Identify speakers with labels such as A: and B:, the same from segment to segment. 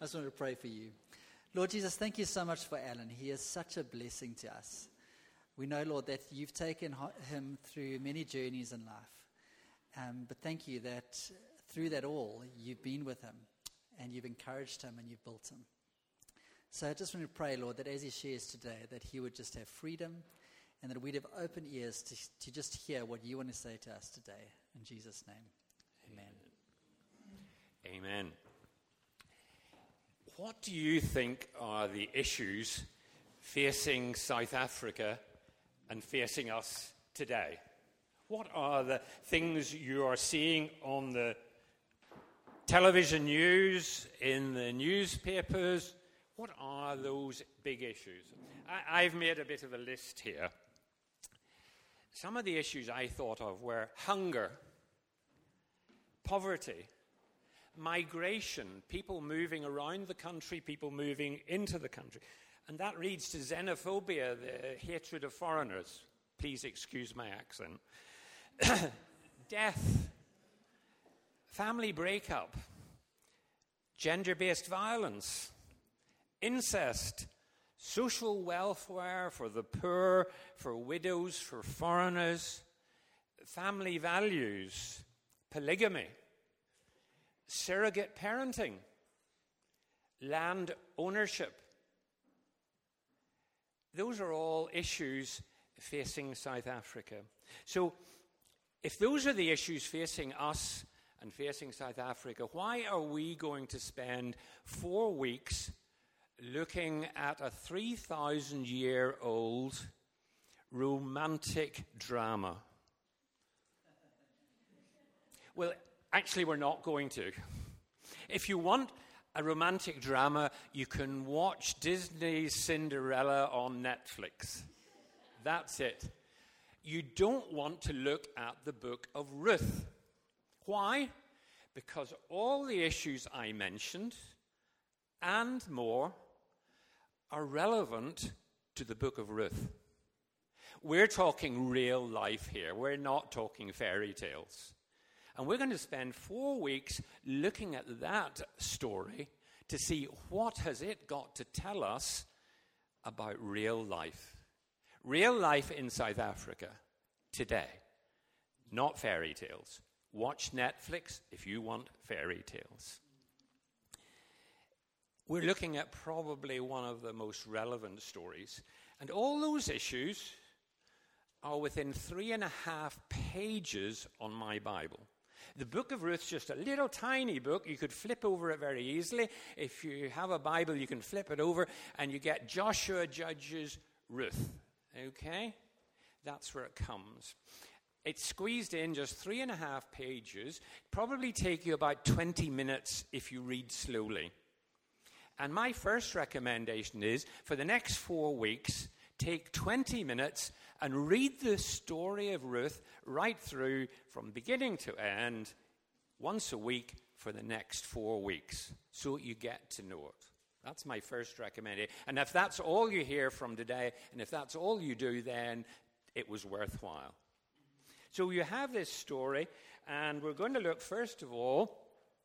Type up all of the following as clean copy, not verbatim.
A: just want to pray for you. Lord Jesus, thank you so much for Alan. He is such a blessing to us. We know, Lord, that you've taken him through many journeys in life. But thank you that through that all, you've been with him and you've encouraged him and you've built him. So I just want to pray, Lord, that as he shares today, that he would just have freedom and that we'd have open ears to just hear what you want to say to us today. In Jesus' name, amen.
B: Amen. What do you think are the issues facing South Africa and facing us today? What are the things you are seeing on the television news, in the newspapers? What are those big issues? I've made a bit of a list here. Some of the issues I thought of were hunger, poverty, migration, people moving around the country, people moving into the country. And that leads to xenophobia, the hatred of foreigners. Please excuse my accent. Death, family breakup, gender-based violence, incest, social welfare for the poor, for widows, for foreigners, family values, polygamy, surrogate parenting, land ownership. Those are all issues facing South Africa. So, if those are the issues facing us and facing South Africa, why are we going to spend 4 weeks looking at a 3,000-year-old romantic drama? Well, actually, we're not going to. If you want a romantic drama, you can watch Disney's Cinderella on Netflix. That's it. You don't want to look at the book of Ruth. Why? Because all the issues I mentioned and more are relevant to the book of Ruth. We're talking real life here. We're not talking fairy tales. And we're going to spend 4 weeks looking at that story to see what has it got to tell us about real life. Real life in South Africa today, not fairy tales. Watch Netflix if you want fairy tales. We're looking at probably one of the most relevant stories. And all those issues are within 3.5 pages on my Bible. The book of Ruth's just a little tiny book. You could flip over it very easily. If you have a Bible, you can flip it over and you get Joshua, Judges, Ruth. Okay? That's where it comes. It's squeezed in just 3.5 pages. Probably take you about 20 minutes if you read slowly. And my first recommendation is, for the next 4 weeks, take 20 minutes and read the story of Ruth right through from beginning to end, once a week for the next 4 weeks, so you get to know it. That's my first recommendation. And if that's all you hear from today, and if that's all you do, then it was worthwhile. So you have this story, and we're going to look, first of all,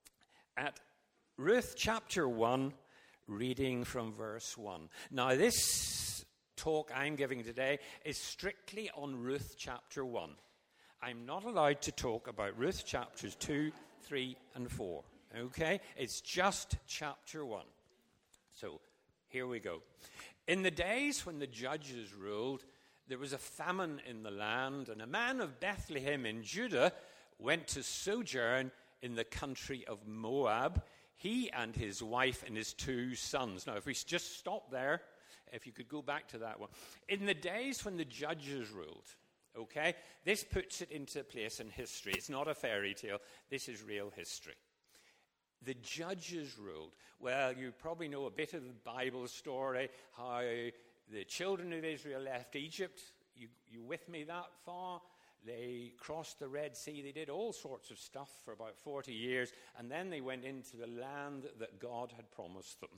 B: at Ruth chapter 1, reading from verse 1. Now, this talk I'm giving today is strictly on Ruth chapter 1. I'm not allowed to talk about Ruth chapters 2, 3, and 4. Okay? It's just chapter 1. So, here we go. In the days when the judges ruled, there was a famine in the land, and a man of Bethlehem in Judah went to sojourn in the country of Moab, he and his wife and his 2 sons. Now, if we just stop there, if you could go back to that one. In the days when the judges ruled, okay, this puts it into place in history. It's not a fairy tale. This is real history. The judges ruled. Well, you probably know a bit of the Bible story, how the children of Israel left Egypt. You with me that far? They crossed the Red Sea. They did all sorts of stuff for about 40 years, and then they went into the land that God had promised them.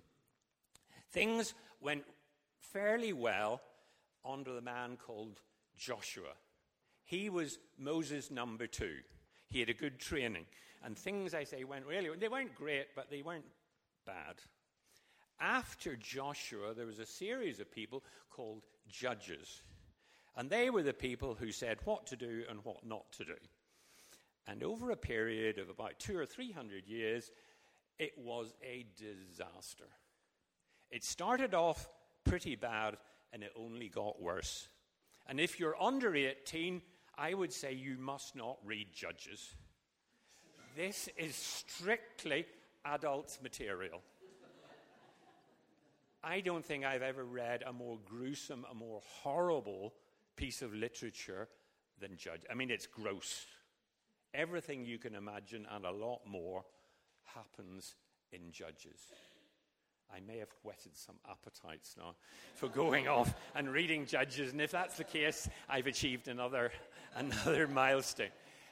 B: Things went fairly well under the man called Joshua. He was Moses' number 2. He had a good training. And things, I say, went really well. They weren't great, but they weren't bad. After Joshua, there was a series of people called judges. And they were the people who said what to do and what not to do. And over a period of about 200 or 300 years, it was a disaster. It started off pretty bad, and it only got worse. And if you're under 18, I would say you must not read Judges. This is strictly adult material. I don't think I've ever read a more gruesome, a more horrible piece of literature than Judges. I mean, it's gross. Everything you can imagine and a lot more happens in Judges. I may have whetted some appetites now for going off and reading Judges, and if that's the case, I've achieved another milestone.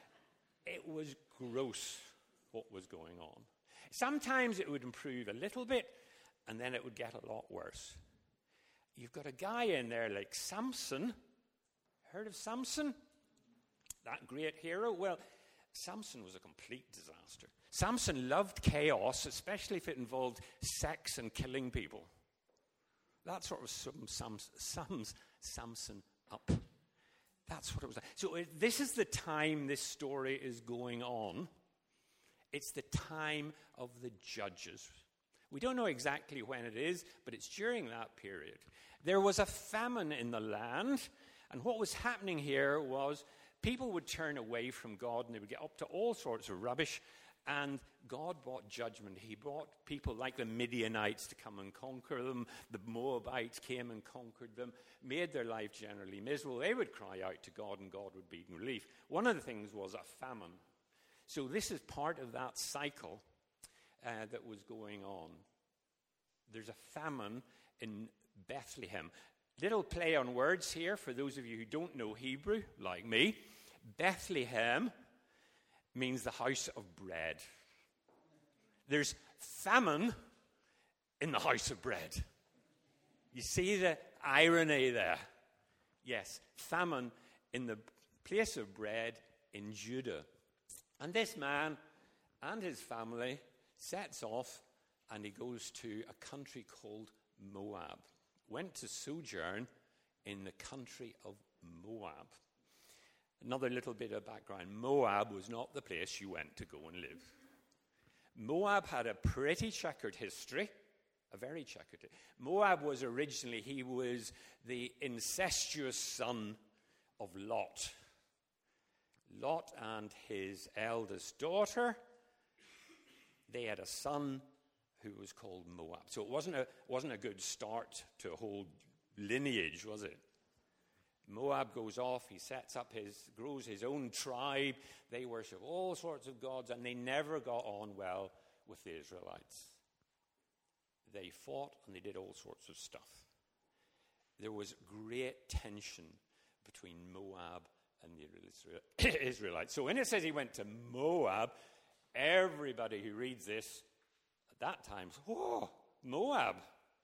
B: It was gross what was going on. Sometimes it would improve a little bit, and then it would get a lot worse. You've got a guy in there like Samson. Heard of Samson? That great hero? Well, Samson was a complete disaster. Samson loved chaos, especially if it involved sex and killing people. That sort of sums Samson up. That's what it was like. So this is the time this story is going on. It's the time of the judges. We don't know exactly when it is, but it's during that period. There was a famine in the land, and what was happening here was people would turn away from God, and they would get up to all sorts of rubbish, and God brought judgment. He brought people like the Midianites to come and conquer them. The Moabites came and conquered them, made their life generally miserable. They would cry out to God, and God would be in relief. One of the things was a famine. So this is part of that cycle that was going on. There's a famine in Bethlehem. Little play on words here for those of you who don't know Hebrew, like me. Bethlehem means the house of bread. There's famine in the house of bread. You see the irony there? Yes, famine in the place of bread in Judah. And this man and his family sets off, and he goes to a country called Moab. Went to sojourn in the country of Moab. Another little bit of background. Moab was not the place you went to go and live. Moab had a pretty checkered history, a very checkered. Moab was originally, he was the incestuous son of Lot. Lot and his eldest daughter, they had a son who was called Moab. So it wasn't a good start to a whole lineage, was it? Moab goes off, he grows his own tribe, they worship all sorts of gods, and they never got on well with the Israelites. They fought and they did all sorts of stuff. There was great tension between Moab and the Israelites. So when it says he went to Moab, everybody who reads this at that time, oh, Moab.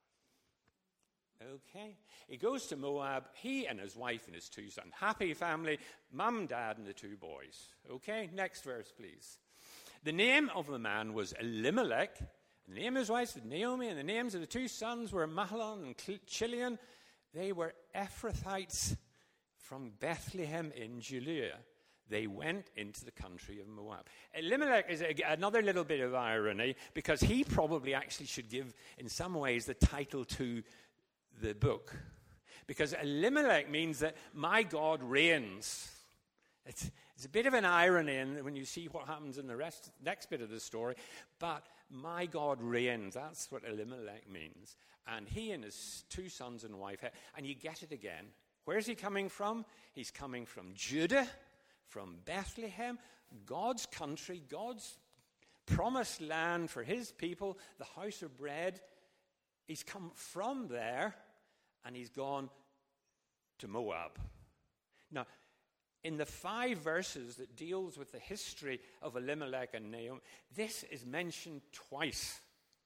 B: Okay. He goes to Moab, he and his wife and his two sons. Happy family, mum, dad, and the two boys. Okay, next verse, please. The name of the man was Elimelech, and the name of his wife was Naomi, and the names of the two sons were Mahlon and Chilion. They were Ephrathites from Bethlehem in Judea. They went into the country of Moab. Elimelech is another little bit of irony, because he probably actually should give, in some ways, the title to the book. Because Elimelech means that my God reigns. It's a bit of an irony when you see what happens in the next bit of the story. But my God reigns. That's what Elimelech means. And he and his two sons and wife, and you get it again. Where's he coming from? He's coming from Judah, from Bethlehem, God's country, God's promised land for his people, the house of bread. He's come from there, and he's gone to Moab. Now, in the 5 verses that deals with the history of Elimelech and Naomi, this is mentioned twice.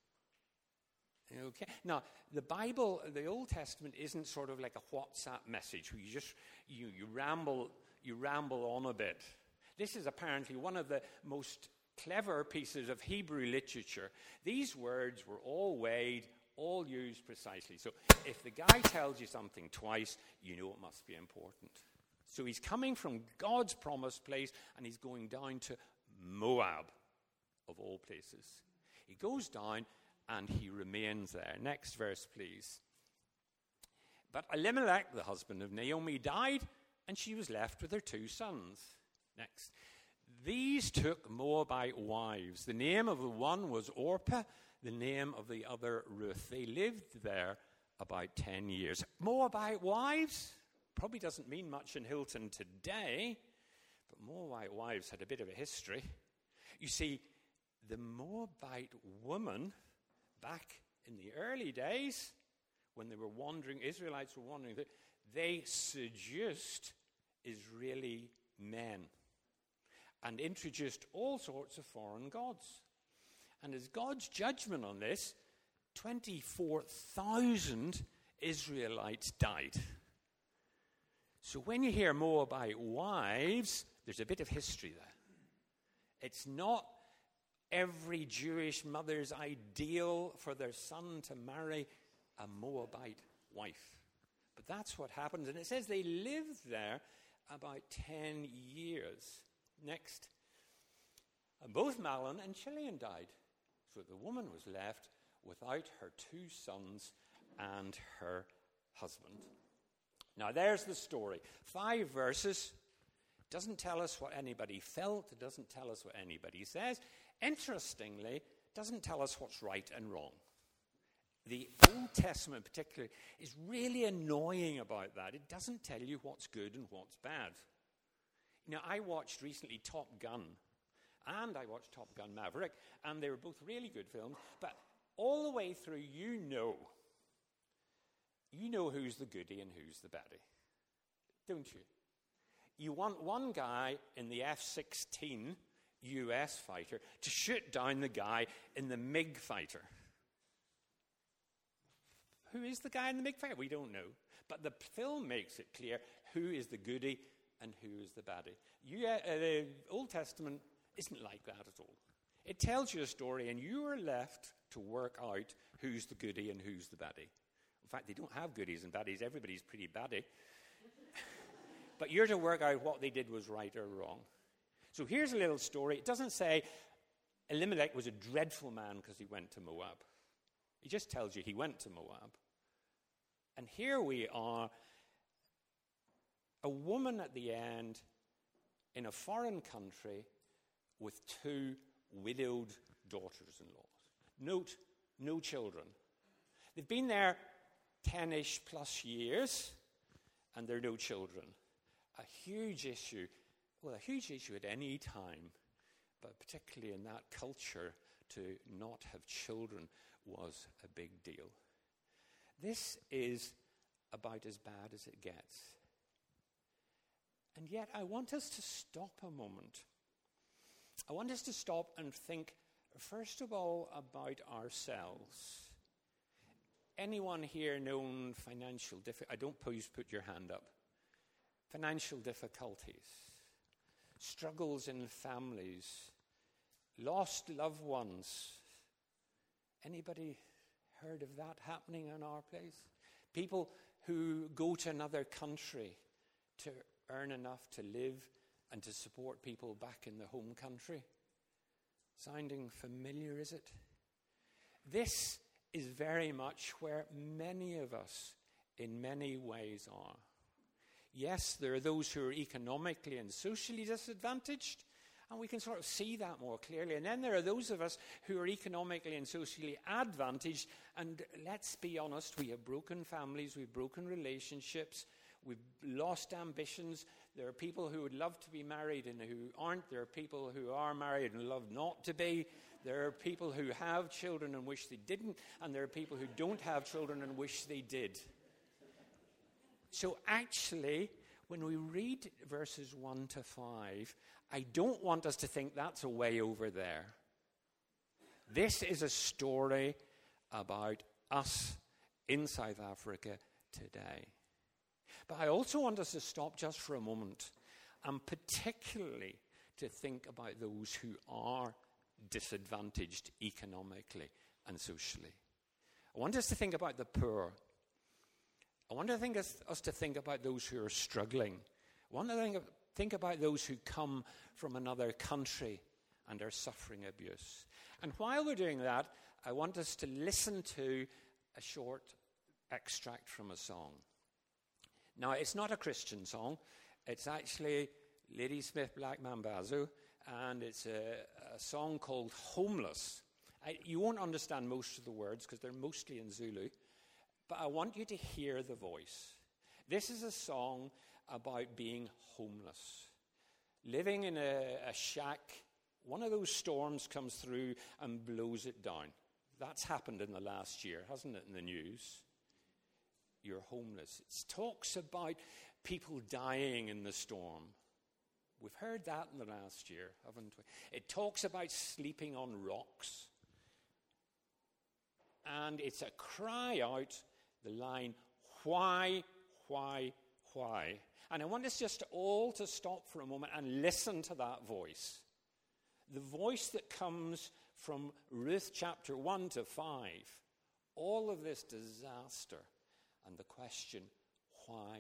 B: Okay. Now, the Bible, the Old Testament, isn't sort of like a WhatsApp message where you ramble on a bit. This is apparently one of the most clever pieces of Hebrew literature. These words were all weighed, all used precisely. So if the guy tells you something twice, you know it must be important. So he's coming from God's promised place, and he's going down to Moab, of all places. He goes down, and he remains there. Next verse, please. But Elimelech, the husband of Naomi, died, and she was left with her 2 sons. Next. These took Moabite wives. The name of the one was Orpah, the name of the other Ruth. They lived there about 10 years. Moabite wives probably doesn't mean much in Hilton today, but Moabite wives had a bit of a history. You see, the Moabite woman back in the early days, when they were wandering, Israelites were wandering, they seduced Israeli men and introduced all sorts of foreign gods. And as God's judgment on this, 24,000 Israelites died. So when you hear Moabite wives, there's a bit of history there. It's not every Jewish mother's ideal for their son to marry a Moabite wife. But that's what happens. And it says they lived there about 10 years. Next. And both Mahlon and Chilion died. So the woman was left without her 2 sons and her husband. Now there's the story. 5 verses. Doesn't tell us what anybody felt. It doesn't tell us what anybody says. Interestingly, doesn't tell us what's right and wrong. The Old Testament particularly is really annoying about that. It doesn't tell you what's good and what's bad. You know, I watched recently Top Gun, and I watched Top Gun Maverick, and they were both really good films, but all the way through you know who's the goodie and who's the baddie, don't you? You want one guy in the F-16 US fighter to shoot down the guy in the MiG fighter. Who is the guy in the MiG fighter? We don't know. But the film makes it clear who is the goodie and who is the baddie. The Old Testament isn't like that at all. It tells you a story, and you are left to work out who's the goodie and who's the baddie. In fact, they don't have goodies and baddies. Everybody's pretty baddie. But you're to work out what they did was right or wrong. So here's a little story. It doesn't say Elimelech was a dreadful man because he went to Moab. It just tells you he went to Moab. And here we are, a woman at the end in a foreign country with 2 widowed daughters-in-law. Note, no children. They've been there 10-ish plus years, and there are no children. A huge issue at any time, but particularly in that culture, to not have children was a big deal. This is about as bad as it gets. And yet I want us to stop a moment. I want us to stop and think, first of all, about ourselves. Anyone here known financial difficulties? I don't please put your hand up. Financial difficulties, struggles in families, lost loved ones. Anybody heard of that happening in our place? People who go to another country to earn enough to live and to support people back in the home country. Sounding familiar, is it? This is very much where many of us in many ways are. Yes, there are those who are economically and socially disadvantaged, and we can sort of see that more clearly. And then there are those of us who are economically and socially advantaged, and let's be honest, we have broken families, we've broken relationships, we've lost ambitions. There are people who would love to be married and who aren't. There are people who are married and love not to be. There are people who have children and wish they didn't, and there are people who don't have children and wish they did. So actually, when we read verses 1 to 5, I don't want us to think that's a way over there. This is a story about us in South Africa today. But I also want us to stop just for a moment, and particularly to think about those who are disadvantaged economically and socially. I want us to think about the poor. I want us to think about those who are struggling. I want to think about those who come from another country and are suffering abuse. And while we're doing that, I want us to listen to a short extract from a song. Now, it's not a Christian song. It's actually Ladysmith Black Mambazo, and it's a song called Homeless. You won't understand most of the words because they're mostly in Zulu, but I want you to hear the voice. This is a song about being homeless, living in a shack. One of those storms comes through and blows it down. That's happened in the last year, hasn't it, in the news? You're homeless. It talks about people dying in the storm. We've heard that in the last year, haven't we? It talks about sleeping on rocks. And it's a cry out, the line, why? And I want us just all to stop for a moment and listen to that voice. The voice that comes from Ruth chapter 1 to 5. All of this disaster and the question, why?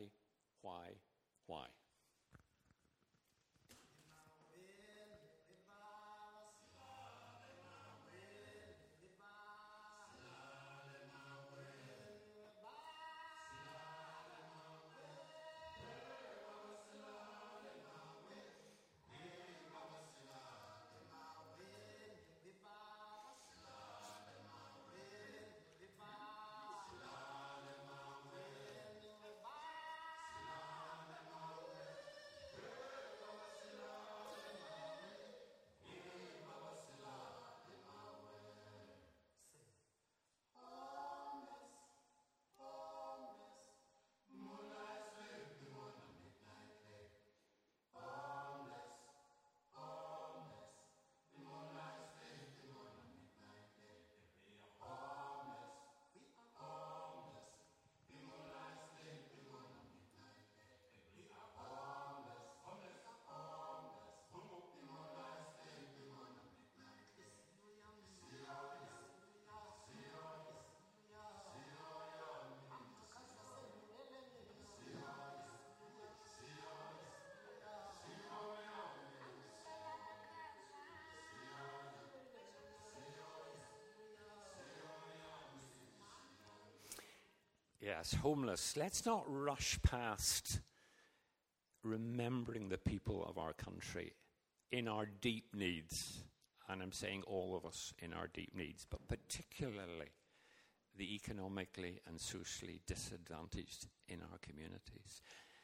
B: Yes, homeless. Let's not rush past remembering the people of our country in our deep needs. And I'm saying all of us in our deep needs, but particularly the economically and socially disadvantaged in our communities.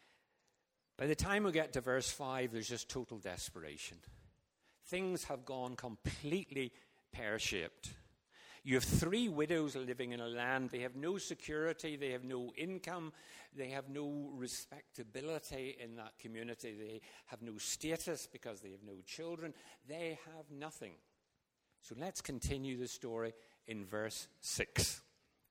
B: By the time we get to verse 5, there's just total desperation. Things have gone completely pear-shaped. You have 3 widows living in a land. They have no security. They have no income. They have no respectability in that community. They have no status because they have no children. They have nothing. So let's continue the story in verse 6.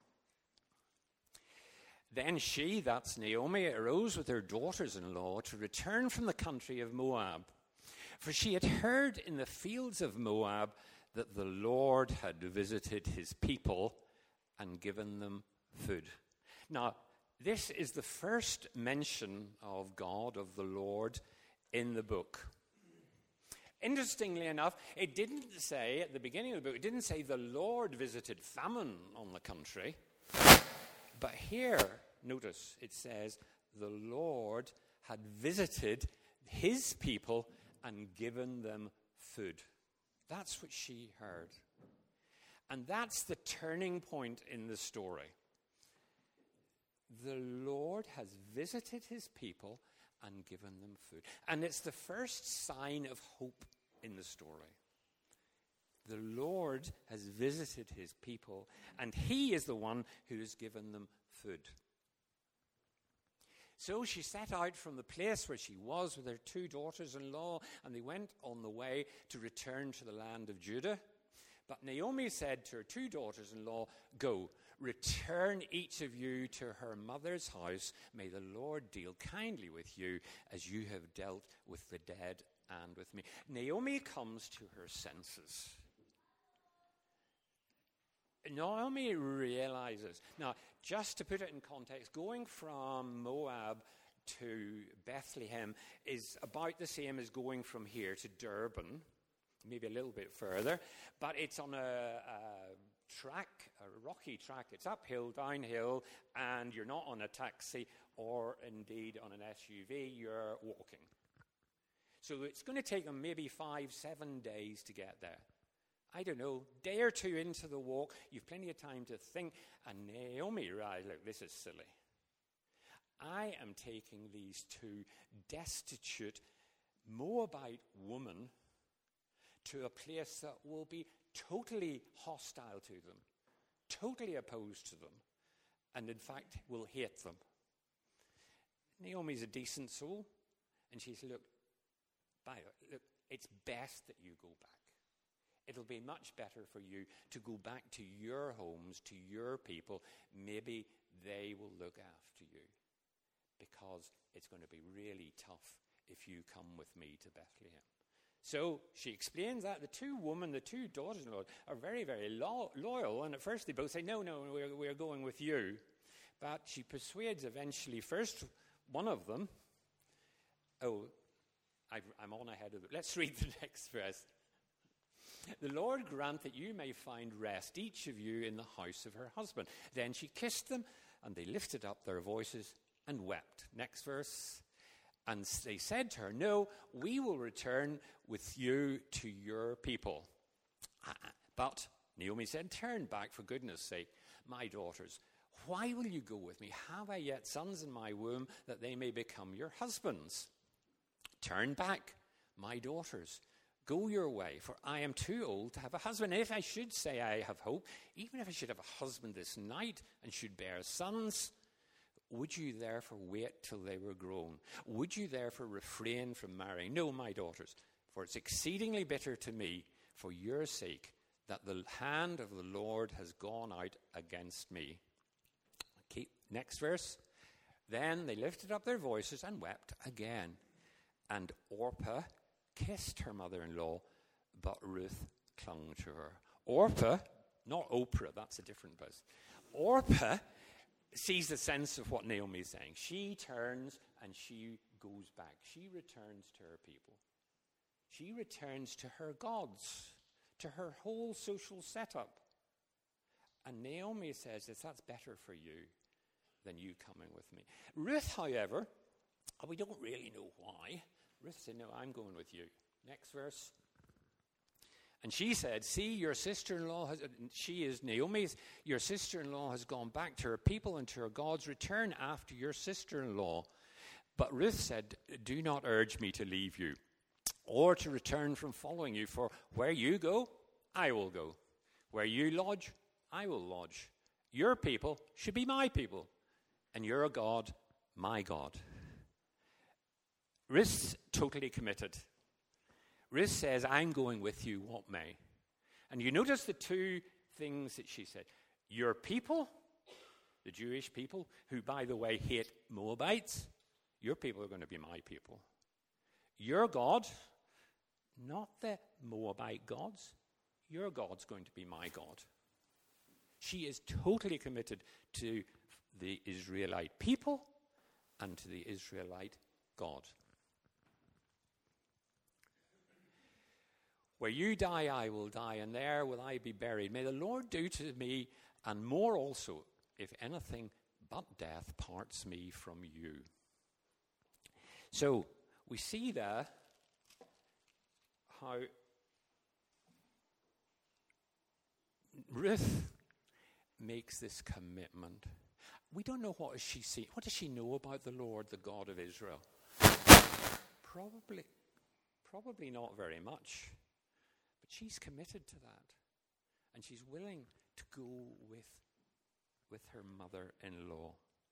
B: Then she, that's Naomi, arose with her daughters-in-law to return from the country of Moab. For she had heard in the fields of Moab that the Lord had visited his people and given them food. Now, this is the first mention of God, of the Lord, in the book. Interestingly enough, it didn't say, at the beginning of the book, it didn't say the Lord visited famine on the country. But here, notice, it says the Lord had visited his people and given them food. That's what she heard. And that's the turning point in the story. The Lord has visited his people and given them food. And it's the first sign of hope in the story. The Lord has visited his people, and he is the one who has given them food. So she set out from the place where she was with her 2 daughters-in-law, and they went on the way to return to the land of Judah. But Naomi said to her 2 daughters-in-law, "Go, return each of you to her mother's house. May the Lord deal kindly with you as you have dealt with the dead and with me." Naomi comes to her senses. Naomi realizes. Now, just to put it in context, going from Moab to Bethlehem is about the same as going from here to Durban, maybe a little bit further, but it's on a track, a rocky track. It's uphill, downhill, and you're not on a taxi or indeed on an SUV, you're walking. So it's going to take them maybe 5-7 days to get there. I don't know, day or two into the walk, you've plenty of time to think, and Naomi realized, look, this is silly. I am taking these two destitute Moabite women to a place that will be totally hostile to them, totally opposed to them, and in fact will hate them. Naomi's a decent soul, and she said, look, it's best that you go back. It'll be much better for you to go back to your homes, to your people. Maybe they will look after you, because it's going to be really tough if you come with me to Bethlehem. So she explains that. The two daughters-in-law are very, very loyal. And at first they both say, no, we're going with you. But she persuades eventually first one of them. I'm on ahead of it. Let's read the next verse. The Lord grant that you may find rest, each of you, in the house of her husband. Then she kissed them, and they lifted up their voices and wept. Next verse. And they said to her, no, we will return with you to your people. But Naomi said, turn back, for goodness sake, my daughters. Why will you go with me? Have I yet sons in my womb, that they may become your husbands? Turn back, my daughters. Go your way, for I am too old to have a husband. And if I should say I have hope, even if I should have a husband this night and should bear sons, would you therefore wait till they were grown? Would you therefore refrain from marrying? No, my daughters, for it's exceedingly bitter to me for your sake that the hand of the Lord has gone out against me. Okay, next verse. Then they lifted up their voices and wept again. And Orpah kissed her mother-in-law, but Ruth clung to her. Orpah, not Oprah, that's a different buzz. Orpah sees the sense of what Naomi is saying. She turns and she goes back. She returns to her people. She returns to her gods, to her whole social setup. And Naomi says, if that's better for you than you coming with me. Ruth, however, we don't really know why. Ruth said, no, I'm going with you. Next verse. And she said, see, your sister-in-law, she is Naomi's, your sister-in-law has gone back to her people and to her gods. Return after your sister-in-law. But Ruth said, do not urge me to leave you or to return from following you. For where you go, I will go. Where you lodge, I will lodge. Your people should be my people, and your God, my God. Ruth's totally committed. Ruth says, I'm going with you, what may. And you notice the two things that she said. Your people, the Jewish people, who, by the way, hate Moabites, your people are going to be my people. Your God, not the Moabite gods, your God's going to be my God. She is totally committed to the Israelite people and to the Israelite God. Where you die, I will die, and there will I be buried. May the Lord do to me, and more also, if anything but death parts me from you. So, we see there how Ruth makes this commitment. We don't know what she sees. What does she know about the Lord, the God of Israel? Probably not very much. But she's committed to that. And she's willing to go with her mother-in-law.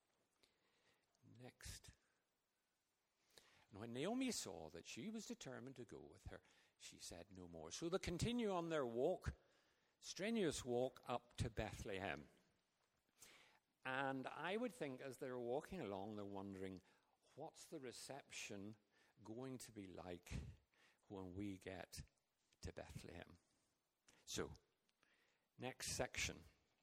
B: Next. And when Naomi saw that she was determined to go with her, she said no more. So they continue on their walk, strenuous walk up to Bethlehem. And I would think as they're walking along, they're wondering, what's the reception going to be like when we get to Bethlehem? So, next section.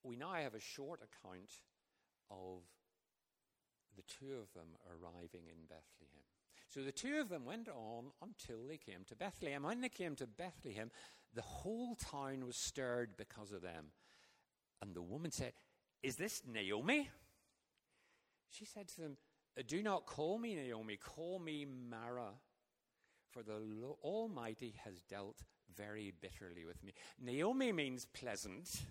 B: we now have a short account of the two of them arriving in Bethlehem. So the two of them went on until they came to Bethlehem. When they came to Bethlehem, the whole town was stirred because of them. And the woman said, "Is this Naomi?" She said to them, "Do not call me Naomi, call me Mara, for the Almighty has dealt very bitterly with me." Naomi means pleasant.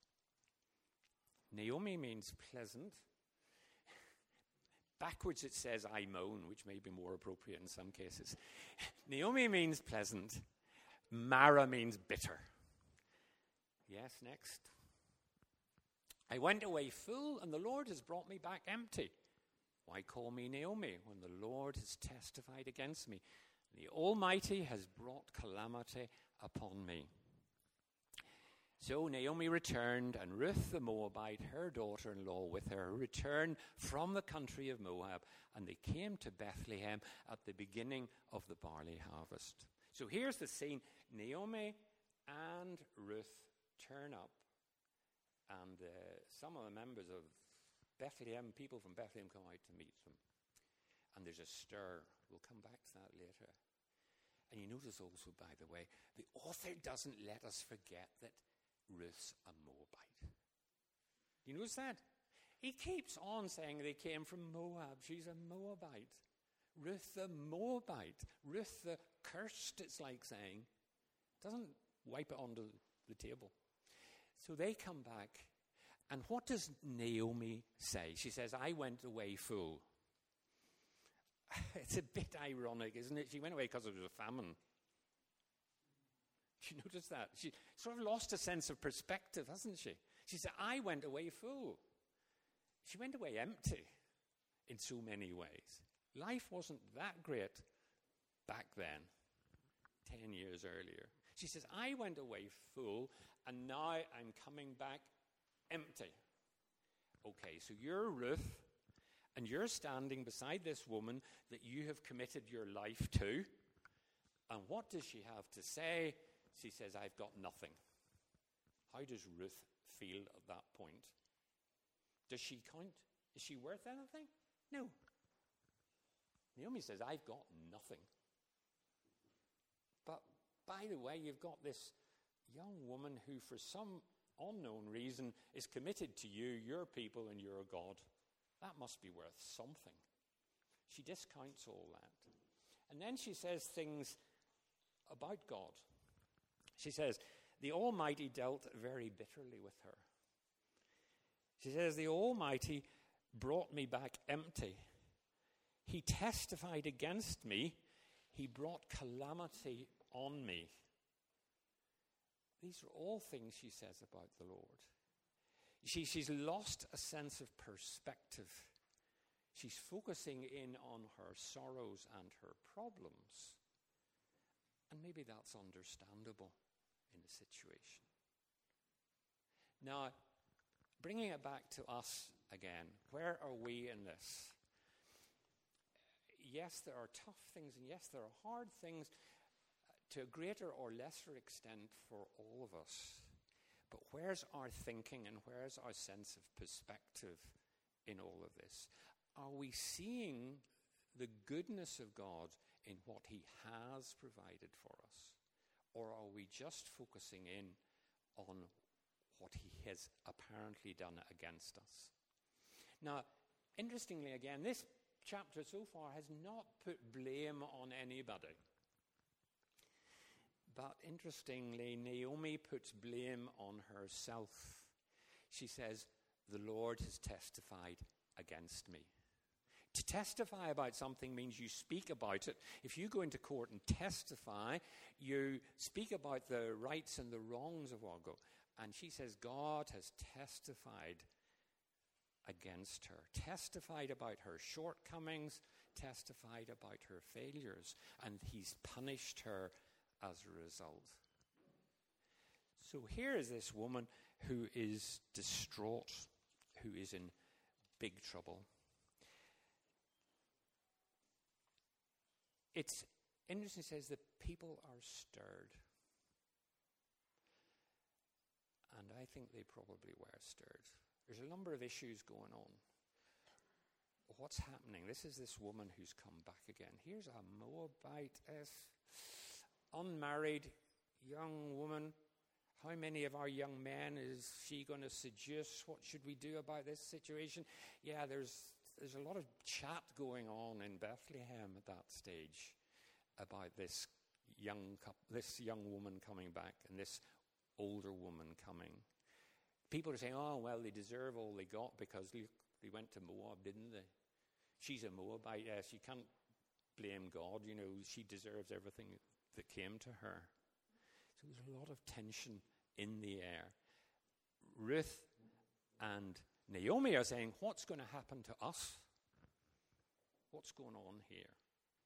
B: Naomi means pleasant. Backwards it says "I moan," which may be more appropriate in some cases. Naomi means pleasant. Mara means bitter. Yes, next. "I went away full, and the Lord has brought me back empty. Why call me Naomi when the Lord has testified against me? The Almighty has brought calamity upon me." So Naomi returned, and Ruth the Moabite, her daughter-in-law, with her, returned from the country of Moab, and they came to Bethlehem at the beginning of the barley harvest. So here's the scene. Naomi and Ruth turn up, and some of the members of Bethlehem, people from Bethlehem, come out to meet them. And there's a stir. We'll come back to that later. And you notice also, by the way, the author doesn't let us forget that Ruth's a Moabite. You notice that? He keeps on saying they came from Moab. She's a Moabite. Ruth the Moabite. Ruth the cursed, it's like saying. Doesn't wipe it onto the table. So they come back. And what does Naomi say? She says, "I went away full." It's a bit ironic, isn't it? She went away because there was a famine. You notice that? She sort of lost a sense of perspective, hasn't she? She said, "I went away full." She went away empty in so many ways. Life wasn't that great back then, 10 years earlier. She says, "I went away full, and now I'm coming back empty." Okay, so you're Ruth, and you're standing beside this woman that you have committed your life to. And what does she have to say? She says, "I've got nothing." How does Ruth feel at that point? Does she count? Is she worth anything? No. Naomi says, "I've got nothing." But by the way, you've got this young woman who, for some unknown reason, is committed to you, your people, and your God. That must be worth something. She discounts all that. And then she says things about God. She says, "The Almighty dealt very bitterly with her." She says, "The Almighty brought me back empty. He testified against me. He brought calamity on me." These are all things she says about the Lord. She's lost a sense of perspective. She's focusing in on her sorrows and her problems. And maybe that's understandable in a situation. Now, bringing it back to us again, where are we in this? Yes, there are tough things, and yes, there are hard things to a greater or lesser extent for all of us. But where's our thinking and where's our sense of perspective in all of this? Are we seeing the goodness of God in what he has provided for us? Or are we just focusing in on what he has apparently done against us? Now, interestingly again, this chapter so far has not put blame on anybody. But interestingly, Naomi puts blame on herself. She says, "The Lord has testified against me." To testify about something means you speak about it. If you go into court and testify, you speak about the rights and the wrongs of what go. And she says, God has testified against her, testified about her shortcomings, testified about her failures, and he's punished her as a result. So here is this woman who is distraught, who is in big trouble. It's interesting, it says that people are stirred. And I think they probably were stirred. There's a number of issues going on. What's happening? This is this woman who's come back again. Here's a Moabite-esque, unmarried young woman. How many of our young men is she going to seduce? What should we do about this situation? Yeah, there's a lot of chat going on in Bethlehem at that stage about this young woman coming back and this older woman coming. People are saying, oh, well, they deserve all they got because they went to Moab, didn't they? She's a Moabite. Yes, you can't blame God. You know, she deserves everything that came to her. So there's a lot of tension in the air. Ruth and Naomi are saying, what's going to happen to us? What's going on here?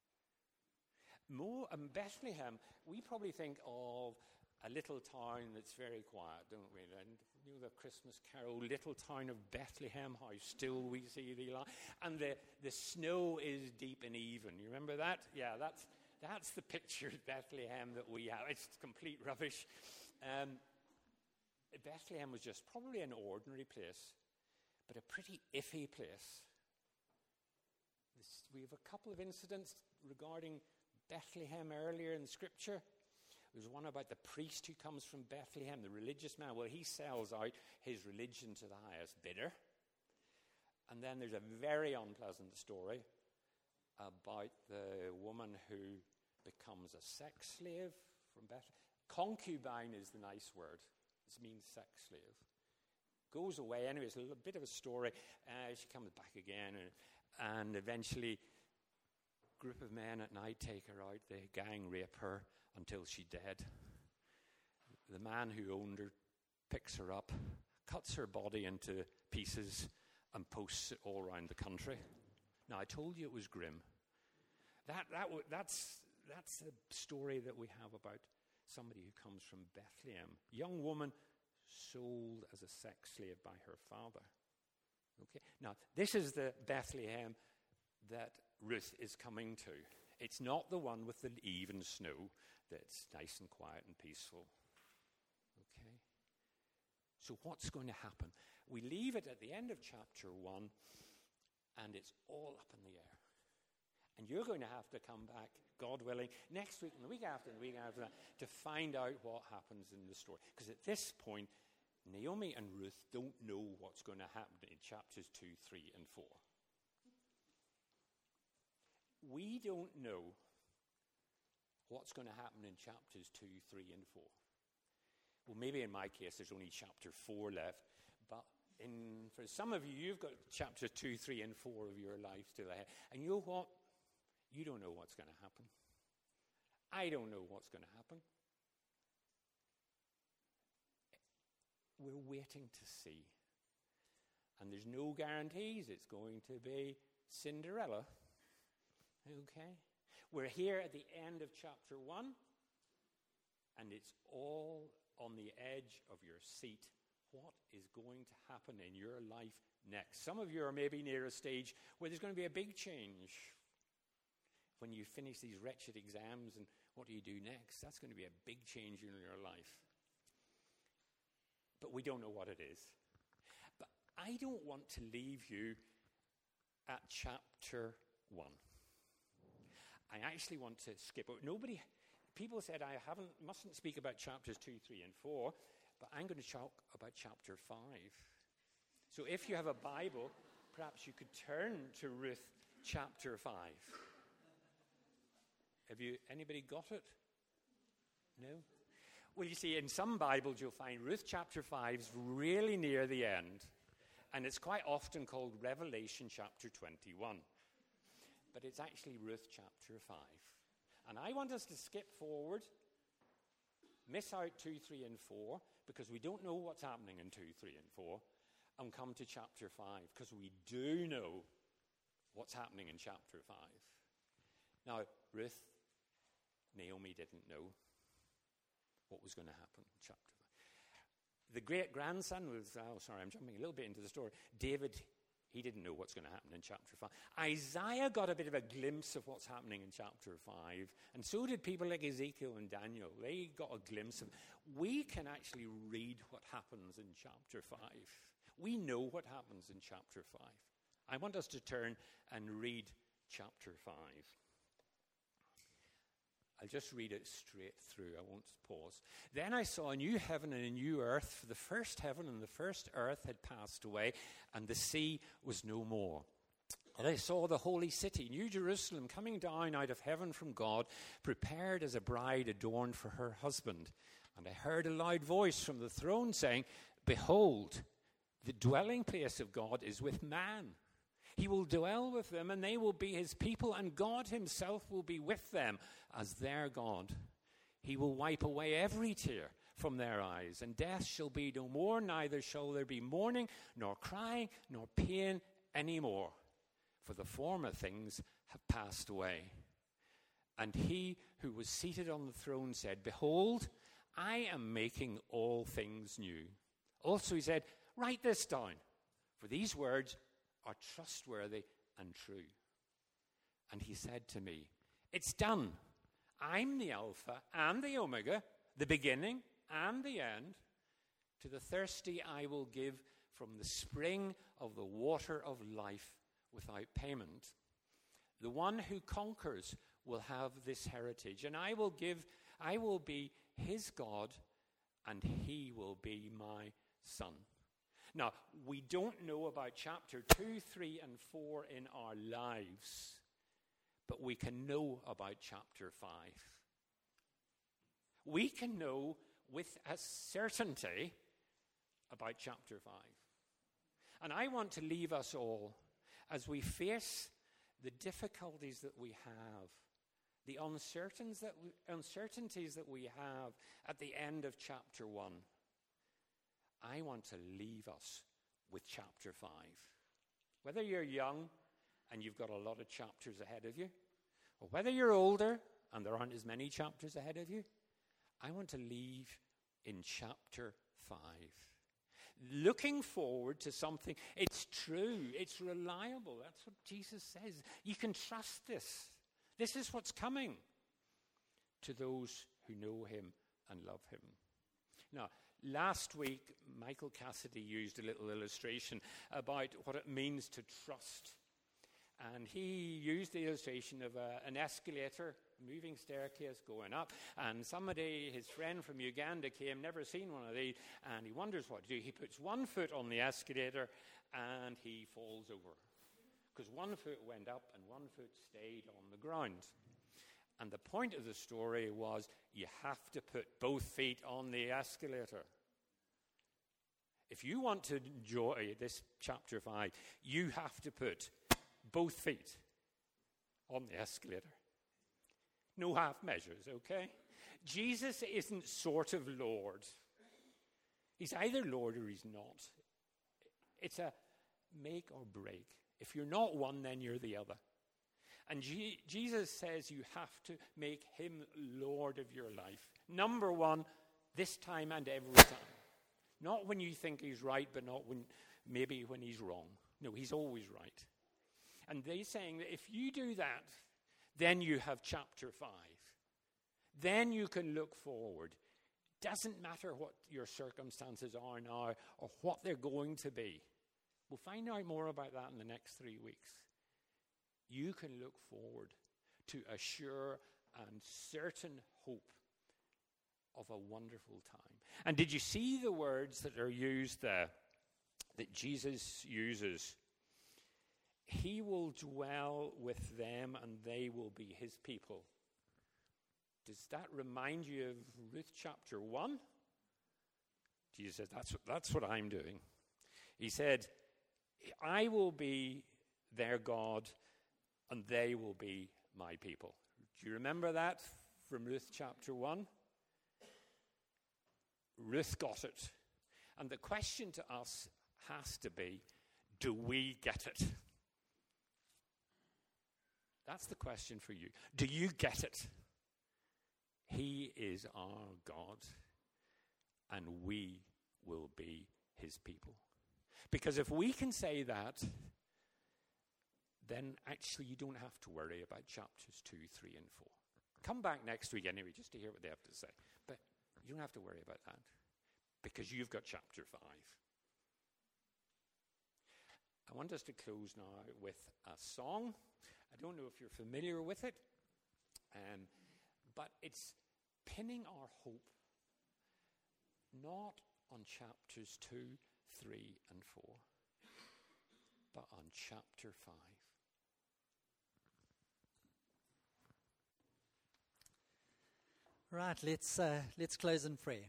B: Bethlehem, we probably think of a little town that's very quiet, don't we? And you know the Christmas carol, little town of Bethlehem, how still we see thee lie. And the snow is deep and even. You remember that? Yeah, that's the picture of Bethlehem that we have. It's complete rubbish. Bethlehem was just probably an ordinary place, but a pretty iffy place. We have a couple of incidents regarding Bethlehem earlier in Scripture. There's one about the priest who comes from Bethlehem, the religious man. Well, he sells out his religion to the highest bidder. And then there's a very unpleasant story about the woman who becomes a sex slave from Bethlehem. Concubine is the nice word. It means sex slave. Goes away. Anyway, it's a little bit of a story. She comes back again, and eventually a group of men at night take her out. They gang rape her until she's dead. The man who owned her picks her up, cuts her body into pieces, and posts it all around the country. Now, I told you it was grim. That's the story that we have about somebody who comes from Bethlehem. Young woman sold as a sex slave by her father. Okay. Now, this is the Bethlehem that Ruth is coming to. It's not the one with the even snow that's nice and quiet and peaceful. Okay? So what's going to happen? We leave it at the end of chapter 1, and it's all up in the air. And you're going to have to come back, God willing, next week and the week after that, to find out what happens in the story. Because at this point, Naomi and Ruth don't know what's going to happen in chapters 2, 3, and 4. We don't know what's going to happen in chapters 2, 3, and 4. Well, maybe in my case, there's only chapter 4 left. But for some of you, you've got chapters 2, 3, and 4 of your life still ahead. And you know what? You don't know what's going to happen. I don't know what's going to happen. We're waiting to see. And there's no guarantees it's going to be Cinderella. Okay? We're here at the end of chapter 1, and it's all on the edge of your seat. What is going to happen in your life next? Some of you are maybe near a stage where there's going to be a big change. When you finish these wretched exams, and what do you do next? That's going to be a big change in your life. But we don't know what it is. But I don't want to leave you at chapter 1. I actually want to skip over. People said I mustn't speak about chapters 2, 3, and 4, but I'm going to talk about chapter 5. So if you have a Bible, perhaps you could turn to Ruth chapter 5. Anybody got it? No? Well, you see, in some Bibles you'll find Ruth chapter 5 is really near the end. And it's quite often called Revelation chapter 21. But it's actually Ruth chapter 5. And I want us to skip forward, miss out 2, 3, and 4, because we don't know what's happening in 2, 3, and 4, and come to chapter 5, because we do know what's happening in chapter 5. Now, Ruth, Naomi didn't know what was going to happen in chapter 5. The great-grandson was, I'm jumping a little bit into the story. David, He didn't know what's going to happen in chapter 5. Isaiah got a bit of a glimpse of what's happening in chapter 5. And so did people like Ezekiel and Daniel. They got a glimpse of it. We can actually read what happens in chapter 5. We know what happens in chapter 5. I want us to turn and read chapter 5. I'll just read it straight through. I won't pause. Then I saw a new heaven and a new earth, for the first heaven and the first earth had passed away, and the sea was no more. And I saw the holy city, New Jerusalem, coming down out of heaven from God, prepared as a bride adorned for her husband. And I heard a loud voice from the throne saying, "Behold, the dwelling place of God is with man. He will dwell with them, and they will be his people, and God himself will be with them as their God. He will wipe away every tear from their eyes, and death shall be no more, neither shall there be mourning, nor crying, nor pain any more, for the former things have passed away." And he who was seated on the throne said, "Behold, I am making all things new." Also he said, "Write this down, for these words are trustworthy and true." And he said to me, "It's done. I'm the Alpha and the Omega, the beginning and the end. To the thirsty I will give from the spring of the water of life without payment. The one who conquers will have this heritage, and I will be his God, and he will be my son." Now, we don't know about chapter 2, 3, and 4 in our lives, but we can know about chapter 5. We can know with a certainty about chapter 5. And I want to leave us all, as we face the difficulties that we have, the uncertainties that we have at the end of chapter 1, I want to leave us with chapter 5. Whether you're young and you've got a lot of chapters ahead of you, or whether you're older and there aren't as many chapters ahead of you, I want to leave in chapter 5. Looking forward to something. It's true. It's reliable. That's what Jesus says. You can trust this. This is what's coming to those who know him and love him. Now, last week, Michael Cassidy used a little illustration about what it means to trust. And he used the illustration of an escalator, a moving staircase going up. And somebody, his friend from Uganda came, never seen one of these, and he wonders what to do. He puts one foot on the escalator and he falls over. Because one foot went up and one foot stayed on the ground. And the point of the story was you have to put both feet on the escalator. If you want to enjoy this chapter 5, you have to put both feet on the escalator. No half measures, okay? Jesus isn't sort of Lord. He's either Lord or he's not. It's a make or break. If you're not one, then you're the other. And Jesus says you have to make him Lord of your life. Number one, this time and every time. Not when you think he's right, but not when he's wrong. No, he's always right. And they're saying that if you do that, then you have chapter 5. Then you can look forward. Doesn't matter what your circumstances are now or what they're going to be. We'll find out more about that in the next 3 weeks. You can look forward to a sure and certain hope of a wonderful time. And did you see the words that are used there, that Jesus uses? He will dwell with them and they will be his people. Does that remind you of Ruth chapter 1? Jesus says, that's what I'm doing. He said, I will be their God and they will be my people. Do you remember that from Ruth chapter 1? Ruth got it. And the question to us has to be, do we get it? That's the question for you. Do you get it? He is our God, and we will be his people. Because if we can say that, then actually you don't have to worry about chapters 2, 3, and 4. Come back next week anyway, just to hear what they have to say. But you don't have to worry about that, because you've got chapter 5. I want us to close now with a song. I don't know if you're familiar with it, but it's pinning our hope not on chapters 2, 3, and 4, but on chapter 5.
A: Right, let's close in prayer.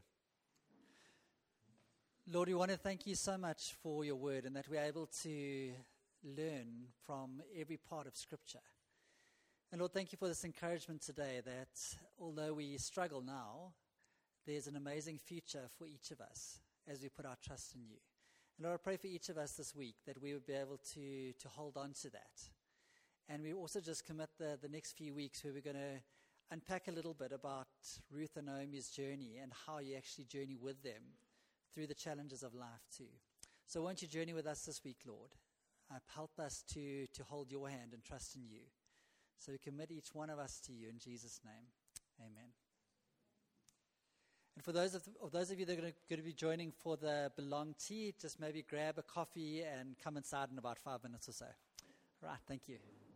A: Lord, we want to thank you so much for your word, and that we're able to learn from every part of Scripture. And Lord, thank you for this encouragement today, that although we struggle now, there's an amazing future for each of us as we put our trust in you. And Lord, I pray for each of us this week that we would be able to hold on to that. And we also just commit the next few weeks where we're going to unpack a little bit about Ruth and Naomi's journey and how you actually journey with them through the challenges of life too. So won't you journey with us this week, Lord? Help us to hold your hand and trust in you. So we commit each one of us to you in Jesus' name. Amen. And for those of you that are going to be joining for the Belong Tea, just maybe grab a coffee and come inside in about 5 minutes or so. Right, thank you.